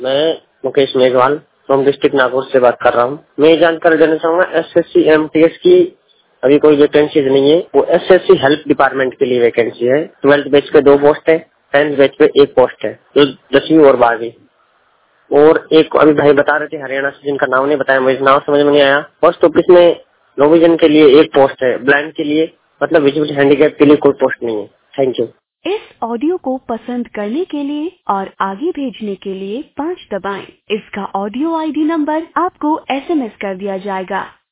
मैं Mukesh Meghwal from district Nagaur से बात कर रहा हूँ। मैं ये जानकारी देना चाहूँगा एसएससी एमटीएस की अभी कोई वैकेंसी नहीं है। वो एसएससी हेल्प डिपार्टमेंट के लिए वैकेंसी है। 12th बैच पे 2 पोस्ट है, 10th बैच पे 1 पोस्ट है, जो 10वीं और 12वीं। और एक अभी भाई बता रहे थे हरियाणा से, जिनका नाम नहीं बताया, मुझे नाम समझ में नहीं आया। पोस्ट ऑफिस में लो विजन के लिए 1 पोस्ट है, ब्लाइंड के लिए मतलब विजुअल हैंडीकैप के लिए कोई पोस्ट नहीं है। Thank you. इस ऑडियो को पसंद करने के लिए और आगे भेजने के लिए 5 दबाएं। इसका ऑडियो आईडी नंबर आपको एसएमएस कर दिया जाएगा।